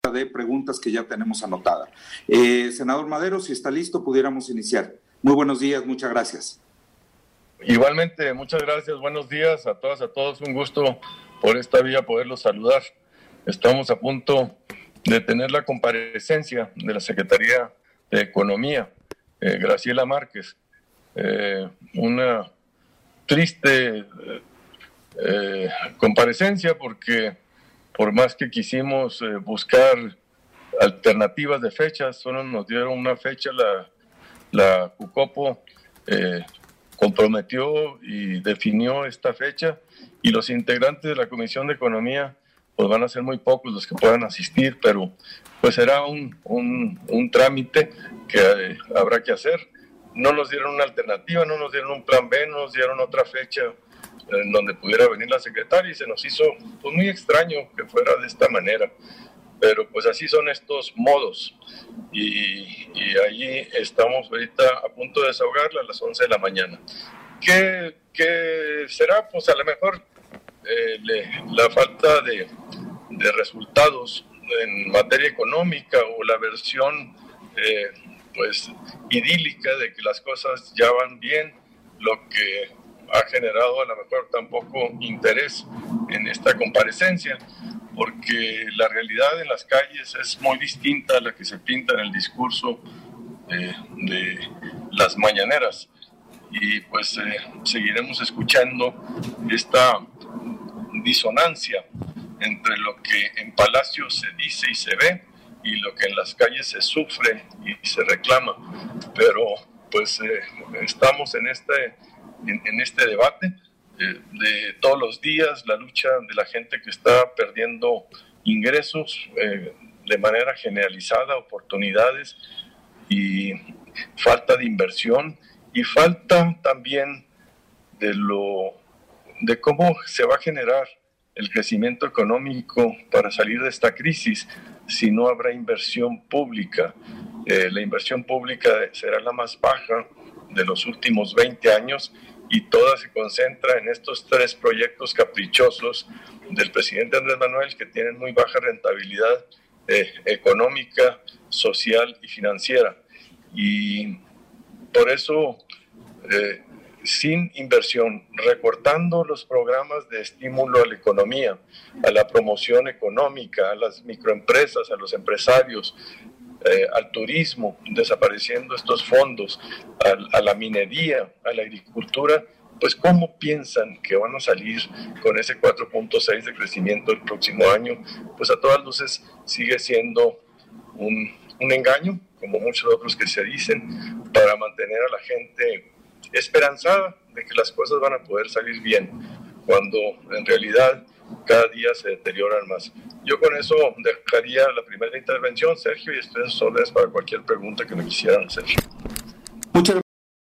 de preguntas que ya tenemos anotada. Senador Madero, si está listo, pudiéramos iniciar. Muy buenos días, muchas gracias. Igualmente, muchas gracias, buenos días a todas, a todos, un gusto por esta vía poderlos saludar. Estamos a punto de tener la comparecencia de la Secretaría de Economía, Graciela Márquez, una triste comparecencia porque por más que quisimos buscar alternativas de fechas, solo nos dieron una fecha, la Jucopo comprometió y definió esta fecha y los integrantes de la Comisión de Economía pues van a ser muy pocos los que puedan asistir, pero pues será un trámite que habrá que hacer. No nos dieron una alternativa, no nos dieron un plan B, no nos dieron otra fecha en donde pudiera venir la secretaria y se nos hizo pues muy extraño que fuera de esta manera, pero pues así son estos modos y ahí estamos ahorita a punto de desahogarla a las 11 de la mañana. ¿Qué será? Pues a lo mejor la falta de resultados en materia económica o la versión pues idílica de que las cosas ya van bien, lo que ha generado a lo mejor tampoco interés en esta comparecencia, porque la realidad en las calles es muy distinta a la que se pinta en el discurso de las mañaneras y pues seguiremos escuchando esta disonancia entre lo que en Palacio se dice y se ve y lo que en las calles se sufre y se reclama, pero pues estamos en este debate de todos los días, la lucha de la gente que está perdiendo ingresos de manera generalizada, oportunidades y falta de inversión y falta también de cómo se va a generar el crecimiento económico para salir de esta crisis si no habrá inversión pública. La inversión pública será la más baja de los últimos 20 años y toda se concentra en estos 3 proyectos caprichosos del presidente Andrés Manuel que tienen muy baja rentabilidad económica, social y financiera. Y por eso, sin inversión, recortando los programas de estímulo a la economía, a la promoción económica, a las microempresas, a los empresarios, al turismo, desapareciendo estos fondos, a la minería, a la agricultura, pues ¿cómo piensan que van a salir con ese 4.6 de crecimiento el próximo año? Pues a todas luces sigue siendo un engaño, como muchos otros que se dicen, para mantener a la gente esperanzada de que las cosas van a poder salir bien, cuando en realidad cada día se deterioran más. Yo con eso dejaría la primera intervención, Sergio, y estoy a sus órdenes para cualquier pregunta que me quisieran hacer. Muchas